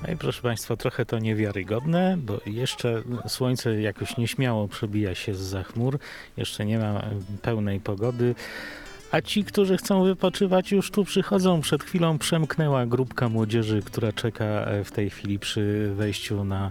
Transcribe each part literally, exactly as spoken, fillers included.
No i proszę Państwa, trochę to niewiarygodne, bo jeszcze słońce jakoś nieśmiało przebija się zza chmur, jeszcze nie ma pełnej pogody, a ci, którzy chcą wypoczywać, już tu przychodzą. Przed chwilą przemknęła grupka młodzieży, która czeka w tej chwili przy wejściu na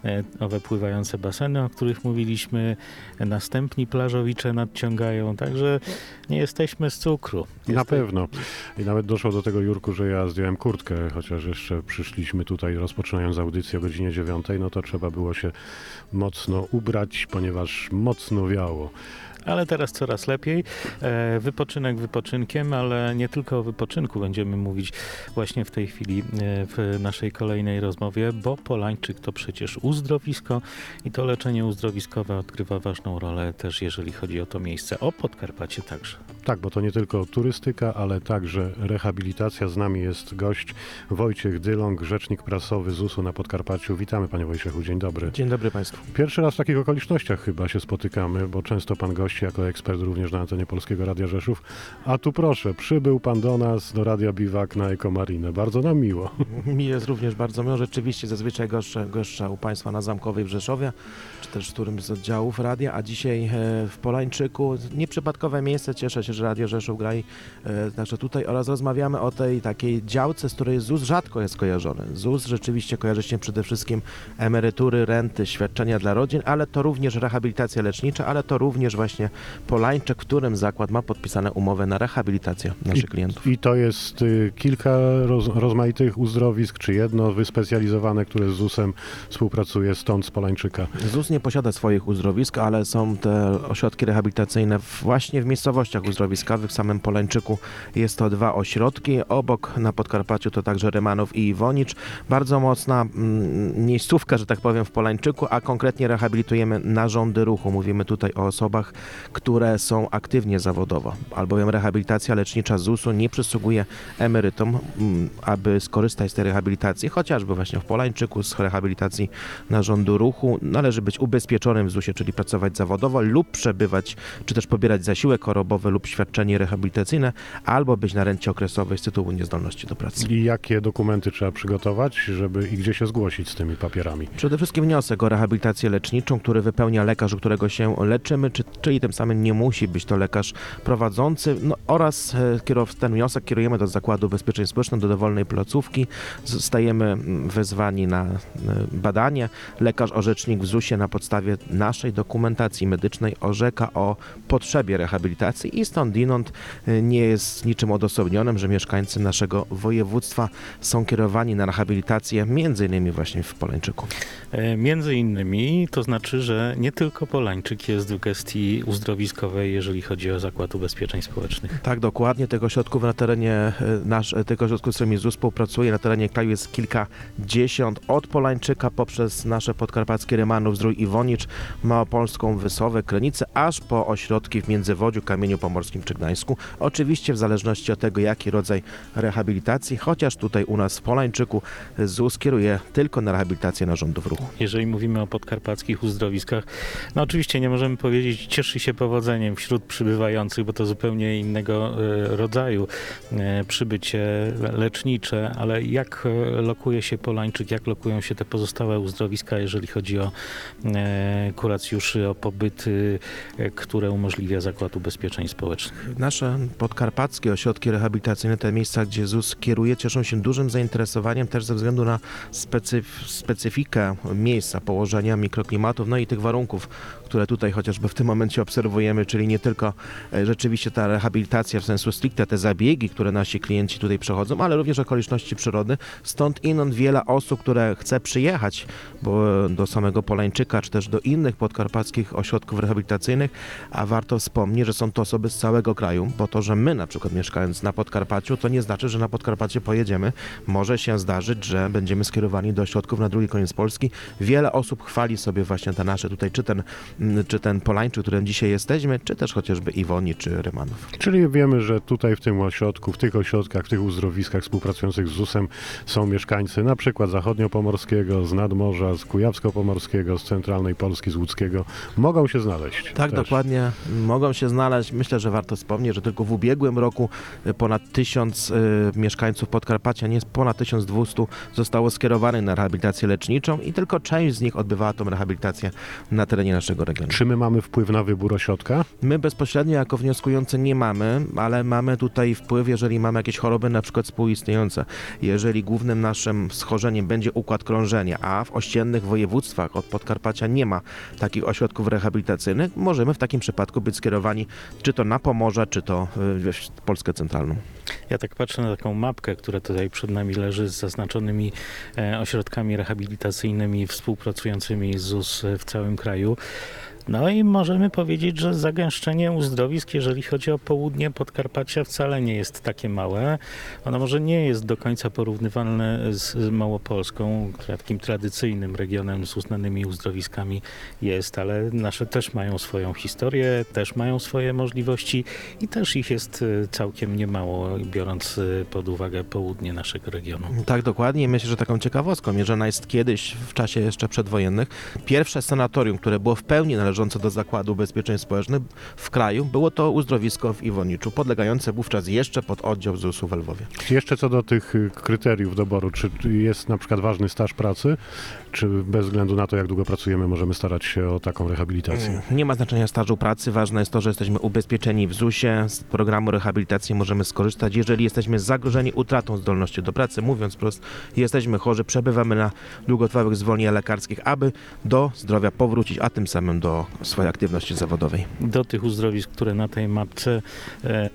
owe pływające baseny, o których mówiliśmy. Następni plażowicze nadciągają, także nie jesteśmy z cukru. Jest na pewno. I nawet doszło do tego, Jurku, że ja zdjąłem kurtkę, chociaż jeszcze przyszliśmy tutaj, rozpoczynając audycję o godzinie dziewiątej, no to trzeba było się mocno ubrać, ponieważ mocno wiało. Ale teraz coraz lepiej. E, wypoczynek wypoczynkiem, ale nie tylko o wypoczynku będziemy mówić właśnie w tej chwili e, w naszej kolejnej rozmowie, bo Polańczyk to przecież uzdrowisko i to leczenie uzdrowiskowe odgrywa ważną rolę też, jeżeli chodzi o to miejsce. O Podkarpacie także. Tak, bo to nie tylko turystyka, ale także rehabilitacja. Z nami jest gość Wojciech Dylong, rzecznik prasowy Z U S u na Podkarpaciu. Witamy, panie Wojciechu, dzień dobry. Dzień dobry państwu. Pierwszy raz w takich okolicznościach chyba się spotykamy, bo często pan gości jako ekspert również na antenie Polskiego Radia Rzeszów. A tu proszę, przybył pan do nas, do Radia Biwak na Ekomarinę. Bardzo nam miło. Mi jest również bardzo miło. Rzeczywiście zazwyczaj goszczę, goszczę u państwa na Zamkowej w Rzeszowie, czy też w którymś z oddziałów radia, a dzisiaj w Polańczyku. Nieprzypadkowe miejsce, cieszę się, że Radio Rzeszów gra i e, także tutaj oraz rozmawiamy o tej takiej działce, z której Z U S rzadko jest kojarzony. Z U S rzeczywiście kojarzy się przede wszystkim emerytury, renty, świadczenia dla rodzin, ale to również rehabilitacja lecznicza, ale to również właśnie Polańczyk, w którym zakład ma podpisane umowę na rehabilitację naszych I, klientów. I to jest y, kilka roz, rozmaitych uzdrowisk, czy jedno wyspecjalizowane, które z Z U S em współpracuje, stąd z Polańczyka? Z U S nie posiada swoich uzdrowisk, ale są te ośrodki rehabilitacyjne właśnie w miejscowościach uzdrowiskowych. W samym Polańczyku jest to dwa ośrodki. Obok na Podkarpaciu to także Rymanów i Iwonicz. Bardzo mocna mm, miejscówka, że tak powiem, w Polańczyku, a konkretnie rehabilitujemy narządy ruchu. Mówimy tutaj o osobach, które są aktywnie zawodowo, albowiem rehabilitacja lecznicza Z U S u nie przysługuje emerytom, mm, aby skorzystać z tej rehabilitacji, chociażby właśnie w Polańczyku z rehabilitacji narządu ruchu. Należy być ubezpieczonym w Z U S ie, czyli pracować zawodowo lub przebywać, czy też pobierać zasiłek chorobowy lub świadczenie rehabilitacyjne, albo być na rencie okresowej z tytułu niezdolności do pracy. I jakie dokumenty trzeba przygotować, żeby i gdzie się zgłosić z tymi papierami? Przede wszystkim wniosek o rehabilitację leczniczą, który wypełnia lekarz, u którego się leczymy, czy, czyli tym samym nie musi być to lekarz prowadzący, no, oraz kierow, ten wniosek kierujemy do Zakładu Ubezpieczeń Społecznych, do dowolnej placówki. Zostajemy wezwani na badanie. Lekarz orzecznik w Z U S ie na podstawie naszej dokumentacji medycznej orzeka o potrzebie rehabilitacji i stądinąd nie jest niczym odosobnionym, że mieszkańcy naszego województwa są kierowani na rehabilitację między innymi właśnie w Polańczyku. E, między innymi to znaczy, że nie tylko Polańczyk jest w gestii uzdrowiskowej, jeżeli chodzi o Zakład Ubezpieczeń Społecznych. Tak, dokładnie. Tych ośrodków na terenie nasz, tych ośrodków, z którymi Z U S współpracuje na terenie kraju jest kilkadziesiąt. Od Polańczyka poprzez nasze podkarpackie Rymanów, Zdrój, Iwonicz, Małopolską, Wysowę, Krynicę, aż po ośrodki w Międzywodziu, Kamieniu Pomorskim czy Gdańsku. Oczywiście w zależności od tego, jaki rodzaj rehabilitacji, chociaż tutaj u nas w Polańczyku Z U S kieruje tylko na rehabilitację narządów ruchu. Jeżeli mówimy o podkarpackich uzdrowiskach, no oczywiście nie możemy powiedzieć, cieszy się powodzeniem wśród przybywających, bo to zupełnie innego e, rodzaju e, przybycie lecznicze, ale jak lokuje się Polańczyk, jak lokują się te pozostałe uzdrowiska, jeżeli chodzi o e, kuracjuszy, o pobyty, e, które umożliwia Zakład Ubezpieczeń Społecznych? Nasze podkarpackie ośrodki rehabilitacyjne, te miejsca, gdzie Z U S kieruje, cieszą się dużym zainteresowaniem też ze względu na specyf- specyfikę miejsca, położenia, mikroklimatów, no i tych warunków, które tutaj chociażby w tym momencie obserwujemy, czyli nie tylko e, rzeczywiście ta rehabilitacja w sensu stricte, te zabiegi, które nasi klienci tutaj przechodzą, ale również okoliczności przyrody. Stąd inąd wiele osób, które chce przyjechać bo do samego Polańczyka, czy też do innych podkarpackich ośrodków rehabilitacyjnych, a warto wspomnieć, że są to osoby z całego kraju, bo to, że my na przykład mieszkając na Podkarpaciu, to nie znaczy, że na Podkarpacie pojedziemy. Może się zdarzyć, że będziemy skierowani do ośrodków na drugi koniec Polski. Wiele osób chwali sobie właśnie te nasze tutaj, czy ten, czy ten Polańczyk, którym dzisiaj dzisiaj jesteśmy, czy też chociażby Iwonii, czy Rymanów. Czyli wiemy, że tutaj w tym ośrodku, w tych ośrodkach, w tych uzdrowiskach współpracujących z ZUS-em są mieszkańcy na przykład zachodniopomorskiego, z nadmorza, z kujawsko-pomorskiego, z centralnej Polski, z łódzkiego. Mogą się znaleźć. Tak, też. dokładnie. Mogą się znaleźć. Myślę, że warto wspomnieć, że tylko w ubiegłym roku ponad tysiąc y, mieszkańców Podkarpacia, nie ponad tysiąc dwieście zostało skierowanych na rehabilitację leczniczą i tylko część z nich odbywała tą rehabilitację na terenie naszego regionu. Czy my mamy wpływ na wybór ośrodka? My bezpośrednio jako wnioskujący nie mamy, ale mamy tutaj wpływ, jeżeli mamy jakieś choroby na przykład współistniejące. Jeżeli głównym naszym schorzeniem będzie układ krążenia, a w ościennych województwach od Podkarpacia nie ma takich ośrodków rehabilitacyjnych, możemy w takim przypadku być skierowani czy to na Pomorze, czy to w Polskę Centralną. Ja tak patrzę na taką mapkę, która tutaj przed nami leży z zaznaczonymi e, ośrodkami rehabilitacyjnymi współpracującymi z ZUS w całym kraju. No i możemy powiedzieć, że zagęszczenie uzdrowisk, jeżeli chodzi o południe Podkarpacia, wcale nie jest takie małe. Ono może nie jest do końca porównywalne z Małopolską, która takim tradycyjnym regionem z uznanymi uzdrowiskami jest, ale nasze też mają swoją historię, też mają swoje możliwości i też ich jest całkiem niemało, biorąc pod uwagę południe naszego regionu. Tak, dokładnie. Myślę, że taką ciekawostką, Mierzona jest kiedyś, w czasie jeszcze przedwojennych, pierwsze sanatorium, które było w pełni należące do Zakładu Ubezpieczeń Społecznych w kraju, było to uzdrowisko w Iwoniczu, podlegające wówczas jeszcze pod oddział zusu w Lwowie. Jeszcze co do tych kryteriów doboru, czy jest na przykład ważny staż pracy, czy bez względu na to, jak długo pracujemy, możemy starać się o taką rehabilitację? Nie ma znaczenia stażu pracy, ważne jest to, że jesteśmy ubezpieczeni w zusie, z programu rehabilitacji możemy skorzystać, jeżeli jesteśmy zagrożeni utratą zdolności do pracy, mówiąc wprost, jesteśmy chorzy, przebywamy na długotrwałych zwolnieniach lekarskich, aby do zdrowia powrócić, a tym samym do swojej aktywności zawodowej. Do tych uzdrowisk, które na tej mapce e,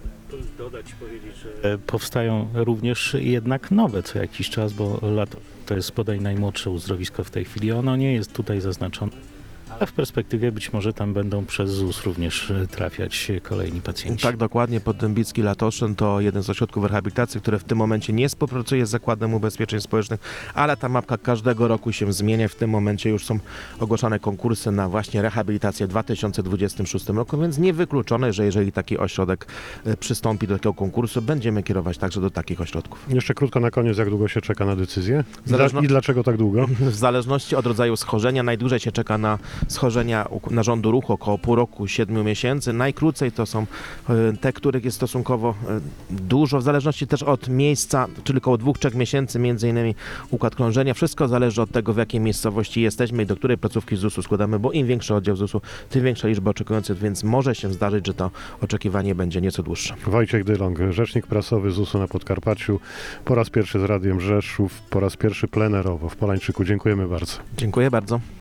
dodać, powiedzieć, że powstają również jednak nowe co jakiś czas, bo lato to jest bodaj najmłodsze uzdrowisko w tej chwili. Ono nie jest tutaj zaznaczone, ale w perspektywie być może tam będą przez ZUS również trafiać kolejni pacjenci. Tak, dokładnie. Poddębicki Latoszyn to jeden z ośrodków rehabilitacji, który w tym momencie nie współpracuje z Zakładem Ubezpieczeń Społecznych, ale ta mapka każdego roku się zmienia. W tym momencie już są ogłaszane konkursy na właśnie rehabilitację w dwa tysiące dwudziestym szóstym roku, więc niewykluczone, że jeżeli taki ośrodek przystąpi do takiego konkursu, będziemy kierować także do takich ośrodków. Jeszcze krótko na koniec, jak długo się czeka na decyzję? Zależno... I dlaczego tak długo? W zależności od rodzaju schorzenia, najdłużej się czeka na schorzenia narządu ruchu, około pół roku, siedmiu miesięcy. Najkrócej to są te, których jest stosunkowo dużo, w zależności też od miejsca, czyli około dwóch, trzech miesięcy, między innymi układ krążenia. Wszystko zależy od tego, w jakiej miejscowości jesteśmy i do której placówki zusu składamy, bo im większy oddział zusu, tym większa liczba oczekujących, więc może się zdarzyć, że to oczekiwanie będzie nieco dłuższe. Wojciech Dylong, rzecznik prasowy zusu na Podkarpaciu, po raz pierwszy z Radiem Rzeszów, po raz pierwszy plenerowo w Polańczyku. Dziękujemy bardzo. Dziękuję bardzo.